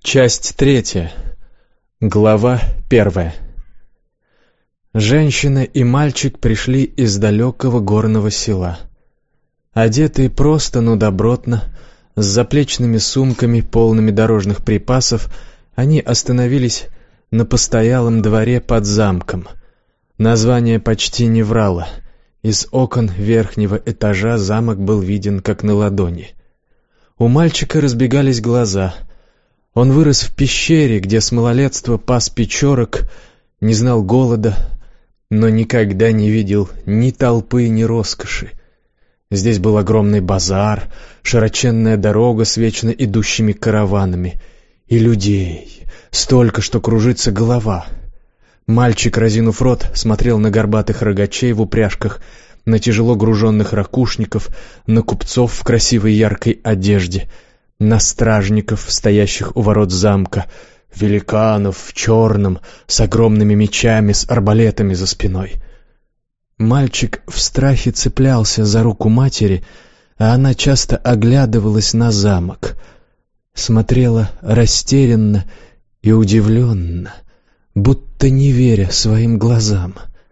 Часть 3. Глава 1. Женщина и мальчик пришли из далекого горного села. Одетые просто, но добротно, с заплечными сумками, полными дорожных припасов, они остановились на постоялом дворе под замком. Название почти не врало. Из окон верхнего этажа замок был виден как на ладони. У мальчика разбегались глаза. Он вырос в пещере, где с малолетства пас печорок, не знал голода, но никогда не видел ни толпы, ни роскоши. Здесь был огромный базар, широченная дорога с вечно идущими караванами, и людей столько, что кружится голова. Мальчик, разинув рот, смотрел на горбатых рогачей в упряжках, на тяжело груженных ракушников, на купцов в красивой яркой одежде, на стражников, стоящих у ворот замка, великанов в черном, с огромными мечами, с арбалетами за спиной. Мальчик в страхе цеплялся за руку матери, а она часто оглядывалась на замок, смотрела растерянно и удивленно, будто не веря своим глазам.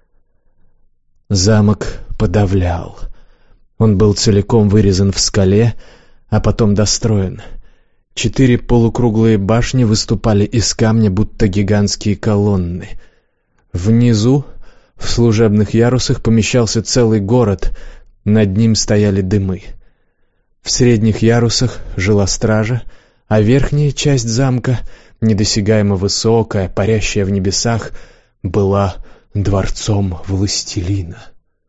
Замок подавлял. Он был целиком вырезан в скале, а потом достроен. 4 полукруглые башни выступали из камня, будто гигантские колонны. Внизу, в служебных ярусах, помещался целый город, над ним стояли дымы. В средних ярусах жила стража, а верхняя часть замка, недосягаемо высокая, парящая в небесах, была дворцом властелина.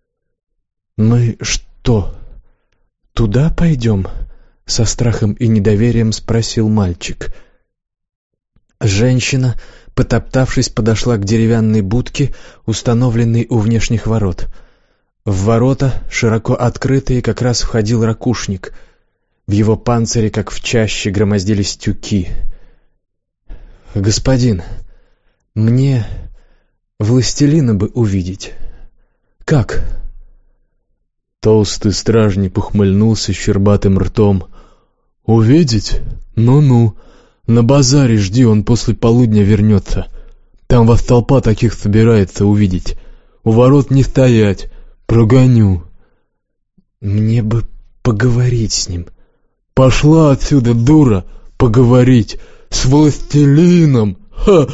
«Мы что, туда пойдем?» — со страхом и недоверием спросил мальчик. Женщина, потоптавшись, подошла к деревянной будке, установленной у внешних ворот. В ворота, широко открытые, как раз входил ракушник. В его панцире, как в чаще, громоздились тюки. «Господин, мне властелина бы увидеть. Как?» Толстый стражник ухмыльнулся щербатым ртом. «Увидеть? Ну-ну. На базаре жди, он после полудня вернется. Там вас толпа таких собирается увидеть. У ворот не стоять. Прогоню». «Мне бы поговорить с ним». «Пошла отсюда, дура, поговорить с властелином! Ха!»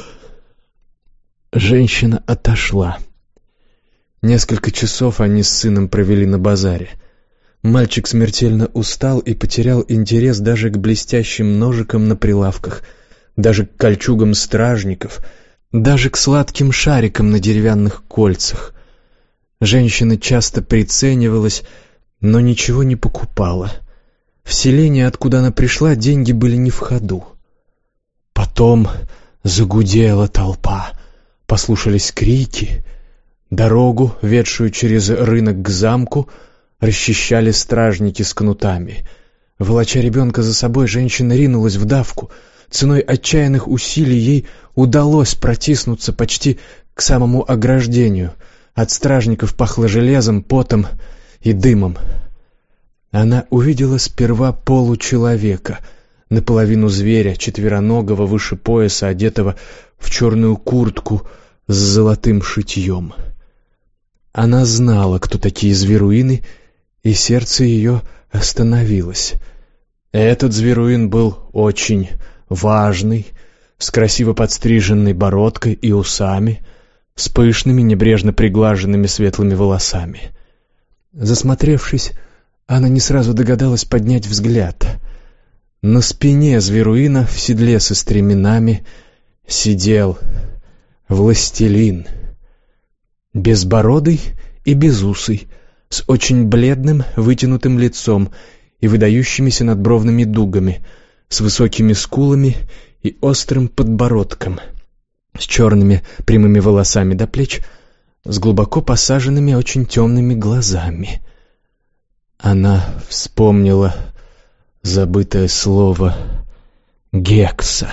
Женщина отошла. Несколько часов они с сыном провели на базаре. Мальчик смертельно устал и потерял интерес даже к блестящим ножикам на прилавках, даже к кольчугам стражников, даже к сладким шарикам на деревянных кольцах. Женщина часто приценивалась, но ничего не покупала. В селении, откуда она пришла, деньги были не в ходу. Потом загудела толпа, послушались крики. Дорогу, ведшую через рынок к замку, расчищали стражники с кнутами. Волоча ребенка за собой, женщина ринулась в давку. Ценой отчаянных усилий ей удалось протиснуться почти к самому ограждению. От стражников пахло железом, потом и дымом. Она увидела сперва получеловека, наполовину зверя, четвероногого, выше пояса, одетого в черную куртку с золотым шитьем. Она знала, кто такие зверуины, и сердце ее остановилось. Этот зверуин был очень важный, с красиво подстриженной бородкой и усами, с пышными, небрежно приглаженными светлыми волосами. Засмотревшись, она не сразу догадалась поднять взгляд. На спине зверуина в седле со стременами сидел властелин. Безбородый и безусый, с очень бледным, вытянутым лицом и выдающимися надбровными дугами, с высокими скулами и острым подбородком, с черными прямыми волосами до плеч, с глубоко посаженными очень темными глазами. Она вспомнила забытое слово «Гекса».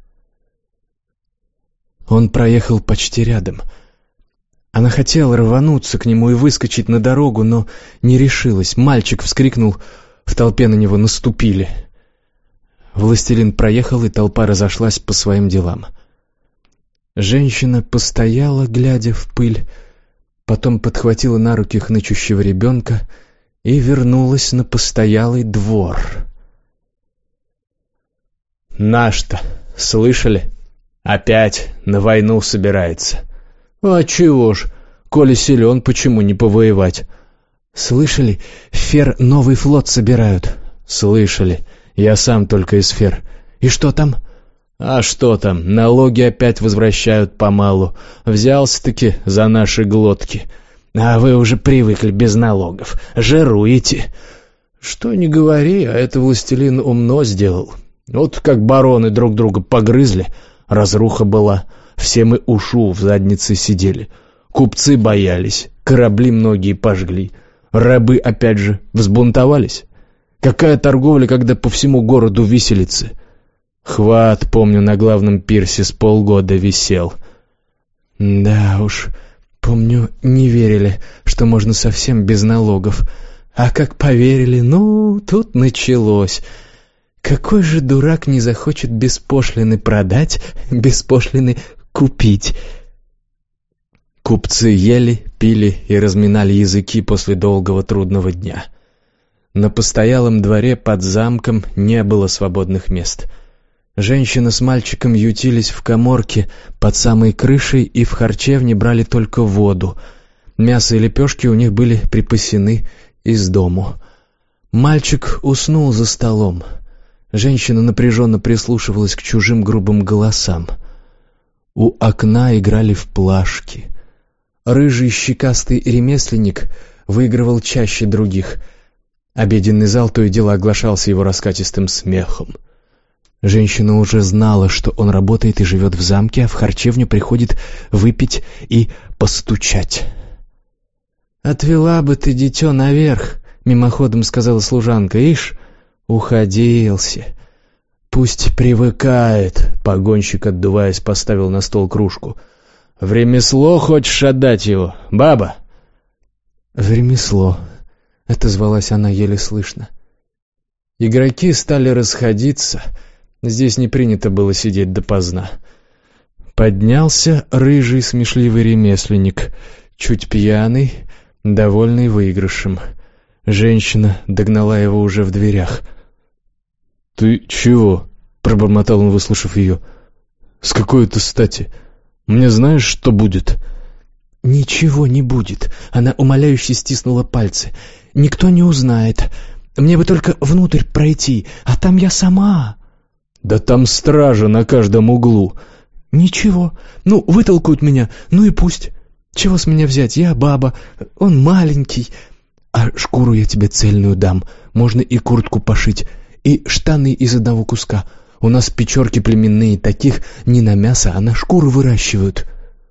Он проехал почти рядом. Она хотела рвануться к нему и выскочить на дорогу, но не решилась. Мальчик вскрикнул, в толпе на него наступили. Властелин проехал, и толпа разошлась по своим делам. Женщина постояла, глядя в пыль, потом подхватила на руки хнычущего ребенка и вернулась на постоялый двор. «Наш-то, слышали? Опять на войну собирается. А чего ж, коли силен, почему не повоевать? Слышали, Фер новый флот собирают. Слышали, я сам только из Фер. И что там? А что там, налоги опять возвращают помалу. Взялся-таки за наши глотки. А вы уже привыкли без налогов, жируете. Что ни говори, а это властелин умно сделал. Вот как бароны друг друга погрызли, разруха была, все мы ушу в заднице сидели. Купцы боялись, корабли многие пожгли. Рабы опять же взбунтовались. Какая торговля, когда по всему городу виселицы? Хват, помню, на главном пирсе с полгода висел. Да уж, помню, не верили, что можно совсем без налогов. А как поверили, ну, тут началось. Какой же дурак не захочет без пошлины продать, без пошлины купить? Купцы ели, пили и разминали языки после долгого трудного дня. На постоялом дворе под замком не было свободных мест. Женщина с мальчиком ютились в каморке под самой крышей и в харчевне брали только воду. Мясо и лепешки у них были припасены из дому. Мальчик уснул за столом. Женщина напряженно прислушивалась к чужим грубым голосам. У окна играли в плашки. Рыжий щекастый ремесленник выигрывал чаще других. Обеденный зал то и дело оглашался его раскатистым смехом. Женщина уже знала, что он работает и живет в замке, а в харчевню приходит выпить и постучать. «Отвела бы ты дитё наверх», — мимоходом сказала служанка. «Ишь, уходился. Пусть привыкает», — погонщик, отдуваясь, поставил на стол кружку. «В ремесло хочешь отдать его, баба?» «В ремесло», — отозвалась она еле слышно. Игроки стали расходиться. Здесь не принято было сидеть допоздна. Поднялся рыжий смешливый ремесленник, чуть пьяный, довольный выигрышем. Женщина догнала его уже в дверях. «Ты чего?» — пробормотал он, выслушав ее. «С какой это стати? Мне знаешь, что будет?» «Ничего не будет», — она умоляюще стиснула пальцы. «Никто не узнает. Мне бы только внутрь пройти, а там я сама». «Да там стража на каждом углу». «Ничего. Ну, вытолкают меня, ну и пусть. Чего с меня взять? Я баба, он маленький. А шкуру я тебе цельную дам. Можно и куртку пошить, и штаны из одного куска. У нас печорки племенные, таких не на мясо, а на шкуру выращивают».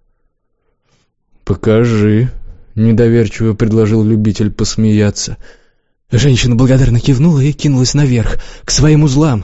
«Покажи», — недоверчиво предложил любитель посмеяться. Женщина благодарно кивнула и кинулась наверх, к своим узлам.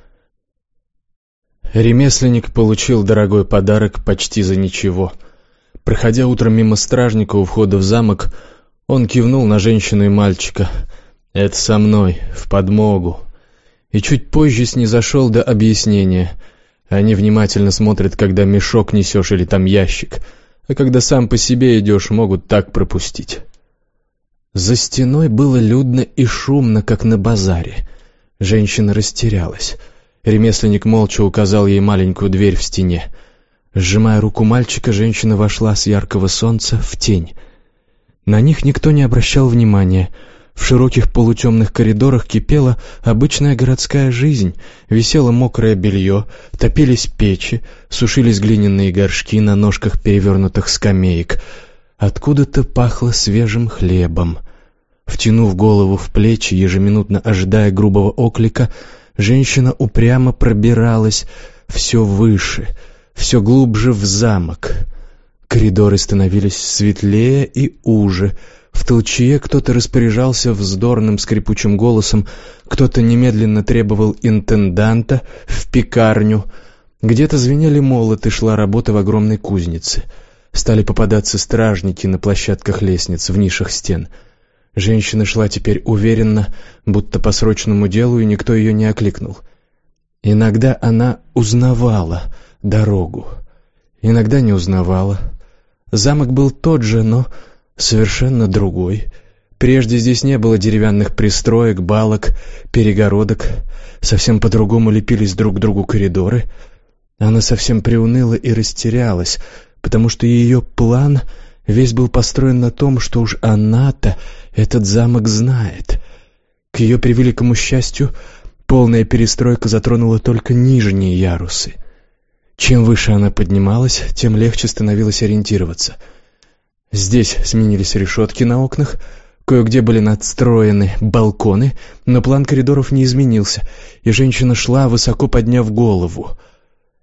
Ремесленник получил дорогой подарок почти за ничего. Проходя утром мимо стражника у входа в замок, он кивнул на женщину и мальчика. «Это со мной, в подмогу». И чуть позже снизошел до объяснения. Они внимательно смотрят, когда мешок несешь или там ящик, а когда сам по себе идешь, могут так пропустить. За стеной было людно и шумно, как на базаре. Женщина растерялась. Ремесленник молча указал ей маленькую дверь в стене. Сжимая руку мальчика, женщина вошла с яркого солнца в тень. На них никто не обращал внимания. В широких полутемных коридорах кипела обычная городская жизнь. Висело мокрое белье, топились печи, сушились глиняные горшки на ножках перевернутых скамеек. Откуда-то пахло свежим хлебом. Втянув голову в плечи, ежеминутно ожидая грубого оклика, женщина упрямо пробиралась все выше, все глубже в замок. Коридоры становились светлее и уже. В толчье кто-то распоряжался вздорным скрипучим голосом, кто-то немедленно требовал интенданта в пекарню. Где-то звенели молоты, шла работа в огромной кузнице. Стали попадаться стражники на площадках лестниц, в нишах стен. Женщина шла теперь уверенно, будто по срочному делу, и никто ее не окликнул. Иногда она узнавала дорогу, иногда не узнавала. Замок был тот же, но совершенно другой. Прежде здесь не было деревянных пристроек, балок, перегородок. Совсем по-другому лепились друг к другу коридоры. Она совсем приуныла и растерялась, потому что ее план весь был построен на том, что уж она-то этот замок знает. К ее превеликому счастью, полная перестройка затронула только нижние ярусы. Чем выше она поднималась, тем легче становилось ориентироваться. Здесь сменились решетки на окнах, кое-где были надстроены балконы, но план коридоров не изменился, и женщина шла, высоко подняв голову.